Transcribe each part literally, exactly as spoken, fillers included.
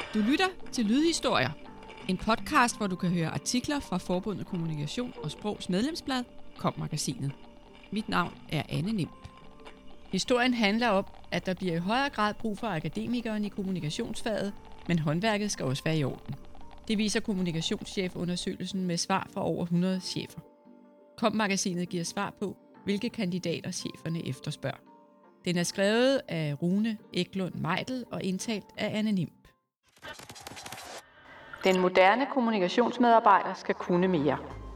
Du lytter til Lydhistorier, en podcast, hvor du kan høre artikler fra Forbundet Kommunikation og Sprogs medlemsblad, Kom-magasinet. Mit navn er Anne Nimp. Historien handler om, at der bliver i højere grad brug for akademikeren i kommunikationsfaget, men håndværket skal også være i orden. Det viser kommunikationschefundersøgelsen med svar fra over hundrede chefer. Kom-magasinet giver svar på, hvilke kandidater cheferne efterspørger. Den er skrevet af Rune Eklund Mejdel og indtalt af Anne Nimp. Den moderne kommunikationsmedarbejder skal kunne mere.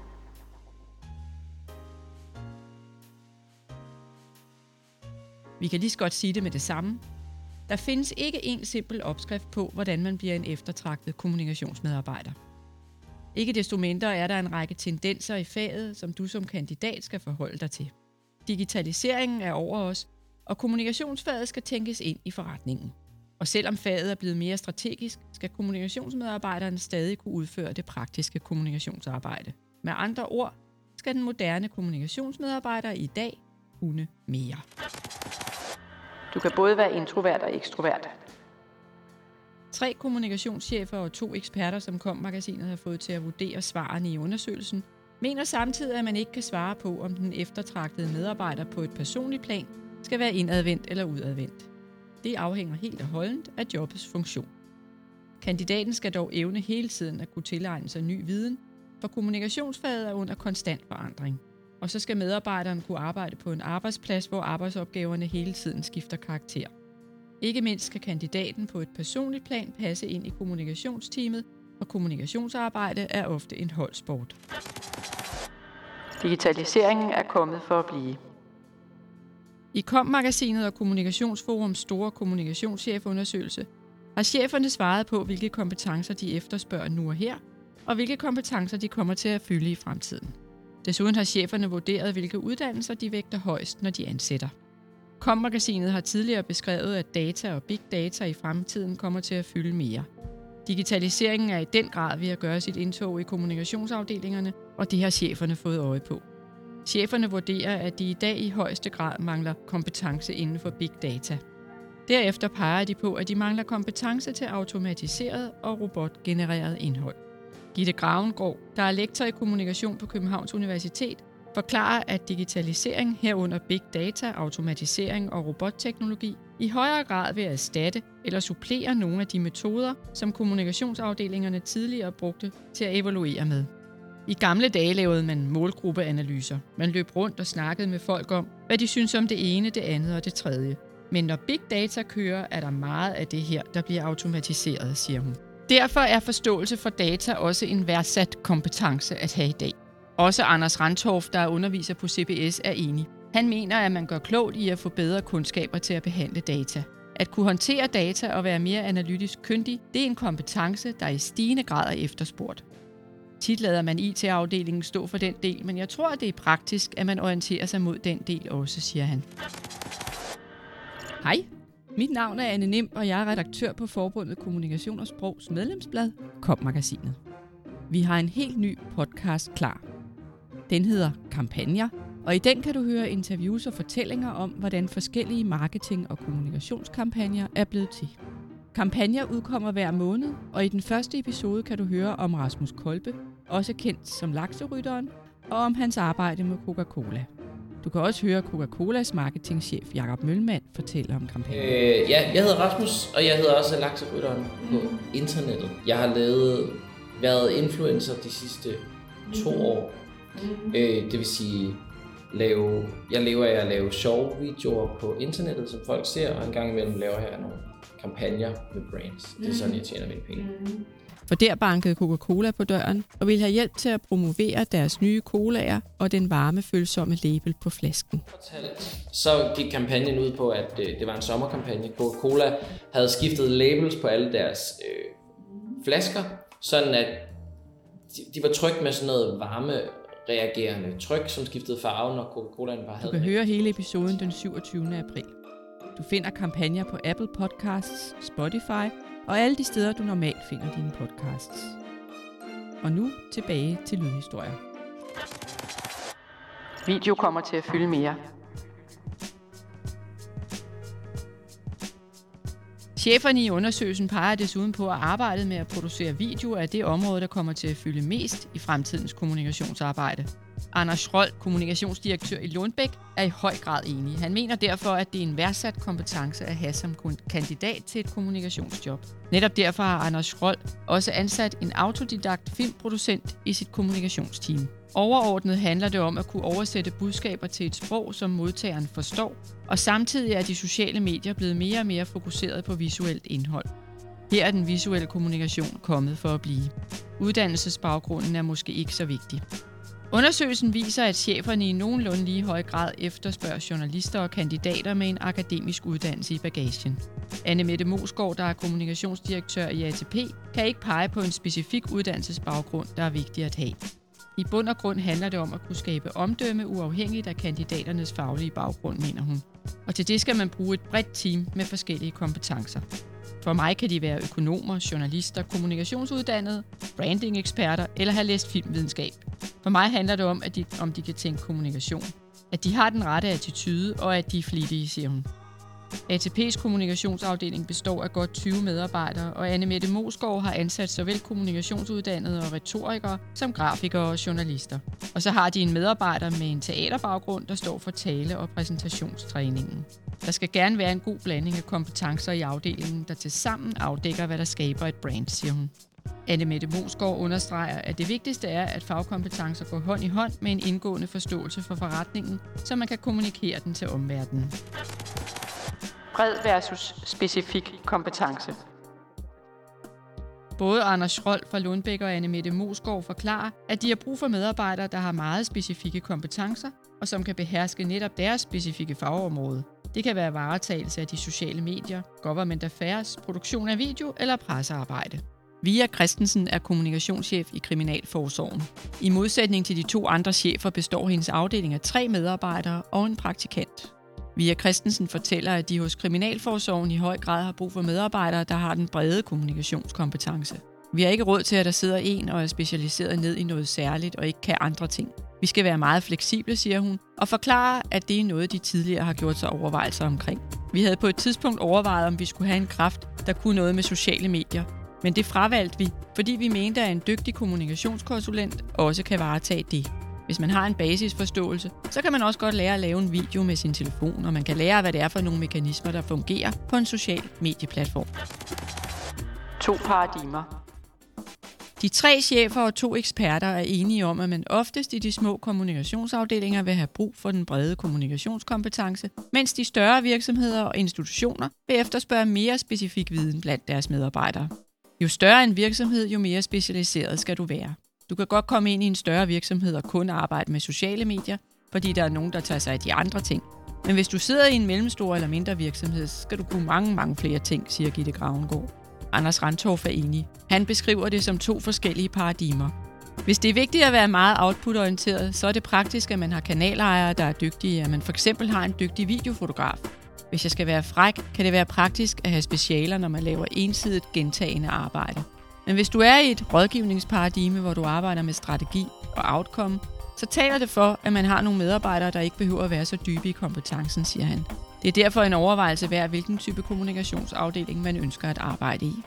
Vi kan lige så godt sige det med det samme. Der findes ikke en simpel opskrift på, hvordan man bliver en eftertragtet kommunikationsmedarbejder. Ikke desto mindre er der en række tendenser i faget, som du som kandidat skal forholde dig til. Digitaliseringen er over os, og kommunikationsfaget skal tænkes ind i forretningen. Og selvom faget er blevet mere strategisk, skal kommunikationsmedarbejderen stadig kunne udføre det praktiske kommunikationsarbejde. Med andre ord skal den moderne kommunikationsmedarbejder i dag kunne mere. Du kan både være introvert og ekstrovert. Tre kommunikationschefer og to eksperter, som Kom-magasinet har fået til at vurdere svarene i undersøgelsen, mener samtidig, at man ikke kan svare på, om den eftertragtede medarbejder på et personligt plan skal være indadvendt eller udadvendt. Det afhænger helt og holdent af jobbets funktion. Kandidaten skal dog evne hele tiden at kunne tilegne sig ny viden, for kommunikationsfaget er under konstant forandring. Og så skal medarbejderen kunne arbejde på en arbejdsplads, hvor arbejdsopgaverne hele tiden skifter karakter. Ikke mindst skal kandidaten på et personligt plan passe ind i kommunikationsteamet, og kommunikationsarbejde er ofte en holdsport. Digitaliseringen er kommet for at blive. I Kom-magasinet og Kommunikationsforums store kommunikationschefundersøgelse har cheferne svaret på, hvilke kompetencer de efterspørger nu og her, og hvilke kompetencer de kommer til at fylde i fremtiden. Desuden har cheferne vurderet, hvilke uddannelser de vægter højst, når de ansætter. Kom-magasinet har tidligere beskrevet, at data og big data i fremtiden kommer til at fylde mere. Digitaliseringen er i den grad ved at gøre sit indtog i kommunikationsafdelingerne, og det har cheferne fået øje på. Cheferne vurderer, at de i dag i højeste grad mangler kompetence inden for big data. Derefter peger de på, at de mangler kompetence til automatiseret og robotgenereret indhold. Gitte Gravengård, der er lektor i kommunikation på Københavns Universitet, forklarer, at digitalisering herunder big data, automatisering og robotteknologi i højere grad vil erstatte eller supplere nogle af de metoder, som kommunikationsafdelingerne tidligere brugte til at evaluere med. I gamle dage lavede man målgruppeanalyser. Man løb rundt og snakkede med folk om, hvad de synes om det ene, det andet og det tredje. Men når big data kører, er der meget af det her, der bliver automatiseret, siger hun. Derfor er forståelse for data også en værdsat kompetence at have i dag. Også Anders Randtorff, der er underviser på C B S, er enig. Han mener, at man gør klogt i at få bedre kundskaber til at behandle data. At kunne håndtere data og være mere analytisk kyndig, det er en kompetence, der i stigende grad er efterspurgt. Tit lader man I T-afdelingen stå for den del, men jeg tror, at det er praktisk, at man orienterer sig mod den del også, siger han. Hej, mit navn er Anne Nimp, og jeg er redaktør på Forbundet Kommunikation og Sprogs medlemsblad, Kom-magasinet. Vi har en helt ny podcast klar. Den hedder Kampagner, og i den kan du høre interviews og fortællinger om, hvordan forskellige marketing- og kommunikationskampagner er blevet til. Kampagner udkommer hver måned, og i den første episode kan du høre om Rasmus Kolbe, også kendt som lakserytteren, og om hans arbejde med Coca-Cola. Du kan også høre Coca-Colas marketingchef Jakob Møllemann fortælle om kampagnen. Øh, ja, jeg hedder Rasmus, og jeg hedder også lakserytteren på internettet. Jeg har lavet, været influencer de sidste to år. Øh, det vil sige, lave, jeg lever af at lave sjove videoer på internettet, som folk ser, og en gang imellem laver jeg nogle kampagner med brands. Det er sådan, jeg tjener mine penge. For der bankede Coca-Cola på døren og ville have hjælp til at promovere deres nye colaer og den varmefølsomme label på flasken. Så gik kampagnen ud på, at det var en sommerkampagne. Coca-Cola havde skiftet labels på alle deres øh, flasker, sådan at de, de var trykt med sådan noget varmereagerende tryk, som skiftede farve, når Coca-Colaen bare havde. Du kan høre hele episoden den syvogtyvende april. Du finder kampagner på Apple Podcasts, Spotify og alle de steder, du normalt finder dine podcasts. Og nu tilbage til lydhistorier. Video kommer til at fylde mere. Cheferne i undersøgelsen peger desuden på, at arbejdet med at producere video er det område, der kommer til at fylde mest i fremtidens kommunikationsarbejde. Anders Schroll, kommunikationsdirektør i Lundbeck, er i høj grad enig. Han mener derfor, at det er en værdsat kompetence at have som kandidat til et kommunikationsjob. Netop derfor har Anders Schroll også ansat en autodidakt filmproducent i sit kommunikationsteam. Overordnet handler det om at kunne oversætte budskaber til et sprog, som modtageren forstår, og samtidig er de sociale medier blevet mere og mere fokuseret på visuelt indhold. Her er den visuelle kommunikation kommet for at blive. Uddannelsesbaggrunden er måske ikke så vigtig. Undersøgelsen viser, at cheferne i nogenlunde lige høj grad efterspørger journalister og kandidater med en akademisk uddannelse i bagagen. Anne-Mette Moesgaard, der er kommunikationsdirektør i A T P, kan ikke pege på en specifik uddannelsesbaggrund, der er vigtig at have. I bund og grund handler det om at kunne skabe omdømme uafhængigt af kandidaternes faglige baggrund, mener hun. Og til det skal man bruge et bredt team med forskellige kompetencer. For mig kan de være økonomer, journalister, kommunikationsuddannede, branding-eksperter eller have læst filmvidenskab. For mig handler det om, at de, om de kan tænke kommunikation. At de har den rette attitude, og at de er flittige, siger hun. A T P's kommunikationsafdeling består af godt tyve medarbejdere, og Anne-Mette Moesgaard har ansat såvel kommunikationsuddannede og retorikere som grafikere og journalister. Og så har de en medarbejder med en teaterbaggrund, der står for tale- og præsentationstræningen. Der skal gerne være en god blanding af kompetencer i afdelingen, der tilsammen afdækker, hvad der skaber et brand, siger hun. Anne-Mette Moesgaard understreger, at det vigtigste er, at fagkompetencer går hånd i hånd med en indgående forståelse for forretningen, så man kan kommunikere den til omverdenen. Bred versus specifik kompetence. Både Anders Schroll fra Lundbeck og Anne-Mette Moesgaard forklarer, at de har brug for medarbejdere, der har meget specifikke kompetencer, og som kan beherske netop deres specifikke fagområde. Det kan være varetagelse af de sociale medier, government affairs, produktion af video eller pressearbejde. Via Christensen er kommunikationschef i Kriminalforsorgen. I modsætning til de to andre chefer består hendes afdeling af tre medarbejdere og en praktikant. Via Christensen fortæller, at de hos Kriminalforsorgen i høj grad har brug for medarbejdere, der har den brede kommunikationskompetence. Vi har ikke råd til, at der sidder en og er specialiseret ned i noget særligt og ikke kan andre ting. Vi skal være meget fleksible, siger hun, og forklarer, at det er noget, de tidligere har gjort sig overvejelser omkring. Vi havde på et tidspunkt overvejet, om vi skulle have en kraft, der kunne noget med sociale medier. Men det fravalgte vi, fordi vi mente, at en dygtig kommunikationskonsulent også kan varetage det. Hvis man har en basisforståelse, så kan man også godt lære at lave en video med sin telefon, og man kan lære, hvad det er for nogle mekanismer, der fungerer på en social medieplatform. To paradigmer. De tre chefer og to eksperter er enige om, at man oftest i de små kommunikationsafdelinger vil have brug for den brede kommunikationskompetence, mens de større virksomheder og institutioner vil efterspørge mere specifik viden blandt deres medarbejdere. Jo større en virksomhed, jo mere specialiseret skal du være. Du kan godt komme ind i en større virksomhed og kun arbejde med sociale medier, fordi der er nogen, der tager sig af de andre ting. Men hvis du sidder i en mellemstor eller mindre virksomhed, så skal du kunne mange, mange flere ting, siger Gitte Gravengård. Anders Ranthoff er enig. Han beskriver det som to forskellige paradigmer. Hvis det er vigtigt at være meget output-orienteret, så er det praktisk, at man har kanalejere, der er dygtige, at man for eksempel har en dygtig videofotograf. Hvis jeg skal være fræk, kan det være praktisk at have specialer, når man laver ensidigt gentagende arbejde. Men hvis du er i et rådgivningsparadigme, hvor du arbejder med strategi og outcome, så taler det for, at man har nogle medarbejdere, der ikke behøver at være så dybe i kompetencen, siger han. Det er derfor en overvejelse værd, hvilken type kommunikationsafdeling man ønsker at arbejde i.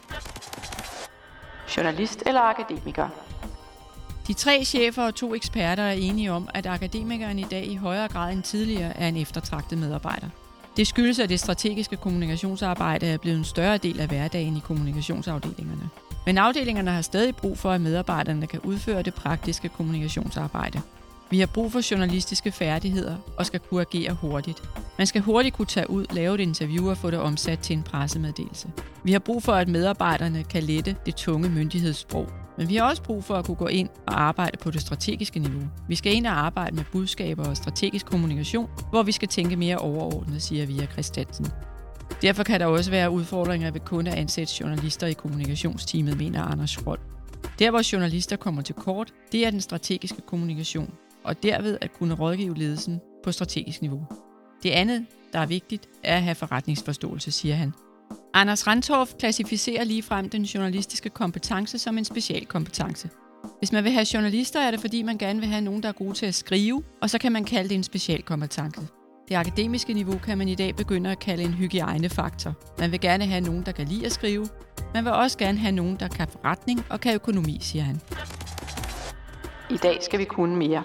Journalist eller akademiker? De tre chefer og to eksperter er enige om, at akademikeren i dag i højere grad end tidligere er en eftertragtet medarbejder. Det skyldes, at det strategiske kommunikationsarbejde er blevet en større del af hverdagen i kommunikationsafdelingerne. Men afdelingerne har stadig brug for, at medarbejderne kan udføre det praktiske kommunikationsarbejde. Vi har brug for journalistiske færdigheder og skal kunne agere hurtigt. Man skal hurtigt kunne tage ud, lave et interview og få det omsat til en pressemeddelelse. Vi har brug for, at medarbejderne kan lette det tunge myndighedssprog. Men vi har også brug for at kunne gå ind og arbejde på det strategiske niveau. Vi skal ind og arbejde med budskaber og strategisk kommunikation, hvor vi skal tænke mere overordnet, siger Via Christensen. Derfor kan der også være udfordringer ved kun at ansætte journalister i kommunikationsteamet, mener Anders Schroll. Der, hvor journalister kommer til kort, det er den strategiske kommunikation, og derved at kunne rådgive ledelsen på strategisk niveau. Det andet, der er vigtigt, er at have forretningsforståelse, siger han. Anders Ranthoff klassificerer ligefrem den journalistiske kompetence som en specialkompetence. Hvis man vil have journalister, er det fordi, man gerne vil have nogen, der er gode til at skrive, og så kan man kalde det en specialkompetence. Det akademiske niveau kan man i dag begynde at kalde en hygiejnefaktor. Man vil gerne have nogen, der kan lide at skrive. Man vil også gerne have nogen, der kan forretning og kan økonomi, siger han. I dag skal vi kunne mere.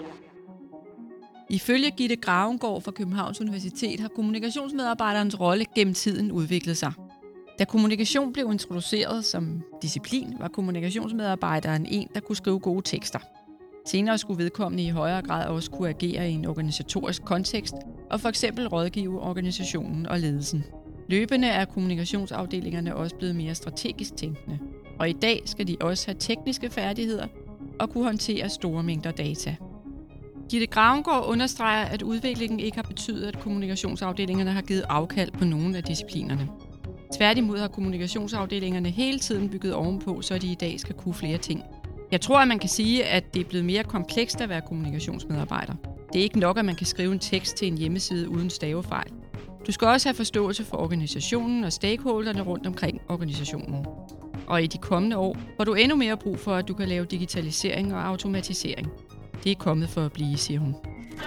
Ifølge Gitte Gravengård fra Københavns Universitet har kommunikationsmedarbejderens rolle gennem tiden udviklet sig. Da kommunikation blev introduceret som disciplin, var kommunikationsmedarbejderen en, der kunne skrive gode tekster. Senere skulle vedkommende i højere grad også kunne agere i en organisatorisk kontekst og for eksempel rådgive organisationen og ledelsen. Løbende er kommunikationsafdelingerne også blevet mere strategisk tænkende, og i dag skal de også have tekniske færdigheder og kunne håndtere store mængder data. Gitte Gravengård understreger, at udviklingen ikke har betydet, at kommunikationsafdelingerne har givet afkald på nogle af disciplinerne. Tværtimod har kommunikationsafdelingerne hele tiden bygget ovenpå, så de i dag skal kunne flere ting. Jeg tror, at man kan sige, at det er blevet mere komplekst at være kommunikationsmedarbejder. Det er ikke nok, at man kan skrive en tekst til en hjemmeside uden stavefejl. Du skal også have forståelse for organisationen og stakeholderne rundt omkring organisationen. Og i de kommende år får du endnu mere brug for, at du kan lave digitalisering og automatisering. Det er kommet for at blive, siger hun.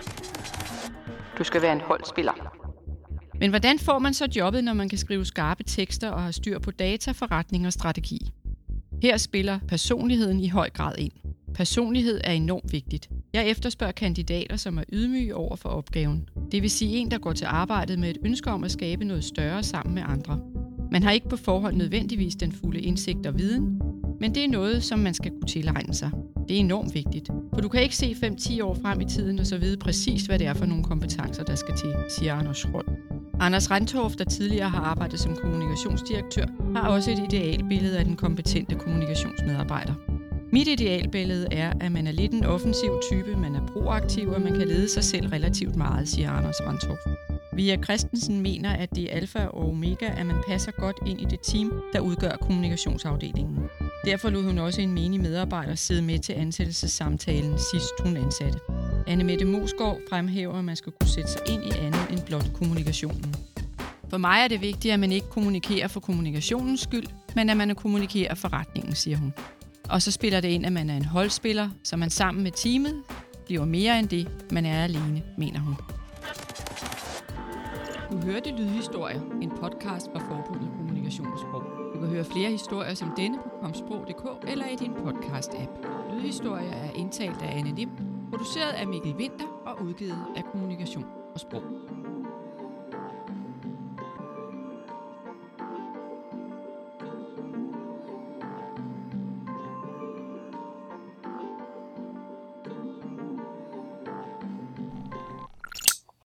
Du skal være en holdspiller. Men hvordan får man så jobbet, når man kan skrive skarpe tekster og har styr på data, forretning og strategi? Her spiller personligheden i høj grad ind. Personlighed er enormt vigtigt. Jeg efterspørger kandidater, som er ydmyge over for opgaven. Det vil sige en, der går til arbejdet med et ønske om at skabe noget større sammen med andre. Man har ikke på forhånd nødvendigvis den fulde indsigt og viden, men det er noget, som man skal kunne tilegne sig. Det er enormt vigtigt, for du kan ikke se fem til ti år frem i tiden og så vide præcis, hvad det er for nogle kompetencer, der skal til, siger Anders Rold. Anders Randtorff, der tidligere har arbejdet som kommunikationsdirektør, har også et idealbillede af den kompetente kommunikationsmedarbejder. Mit idealbillede er, at man er lidt en offensiv type, man er proaktiv, og man kan lede sig selv relativt meget, siger Anders Randtorff. Via Christensen mener, at det er alfa og omega, at man passer godt ind i det team, der udgør kommunikationsafdelingen. Derfor lod hun også en menig medarbejder sidde med til ansættelsessamtalen sidst hun ansatte. Anne-Mette Mosgaard fremhæver, at man skal kunne sætte sig ind i andet end blot kommunikationen. For mig er det vigtigt, at man ikke kommunikerer for kommunikationens skyld, men at man kommunikerer forretningen, siger hun. Og så spiller det ind, at man er en holdspiller, så man sammen med teamet bliver mere end det, man er alene, mener hun. Du hørte Lydhistorier, en podcast fra Forbundet Kommunikation og Sprog. Du kan høre flere historier som denne på komsprog punktum d k eller i din podcast-app. Lydhistorier er indtalt af Anne Lim, produceret af Mikkel Winther og udgivet af Kommunikation og Sprog.